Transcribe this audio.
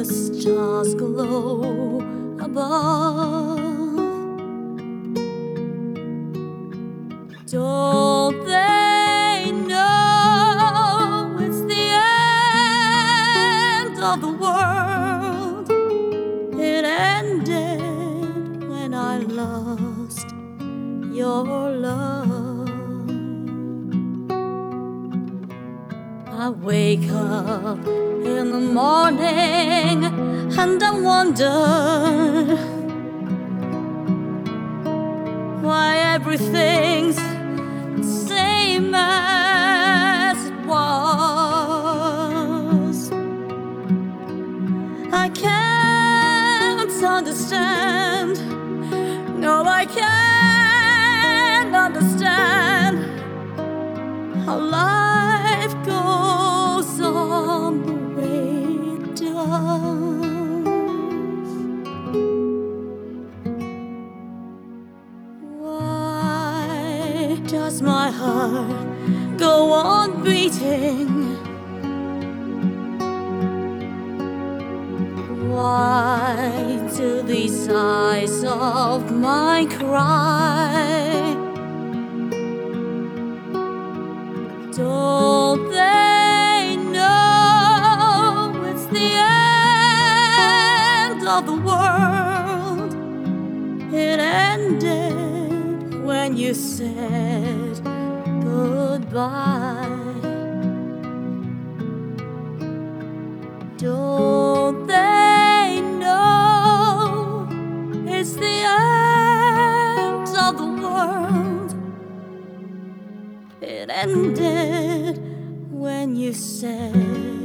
the stars glow above. Don't they know it's the end of the world? It ended when I lost your love. I wake up in the morning and I wonder why everything's the same as it was. I can't understand. No, I can't understand how life goes on the way it does. Why does my heart go on beating? Why do these eyes of mine cry? Don't they know it's the end of the world? It ended when you said goodbye. Don't they know it's the end of the world? It ended when you said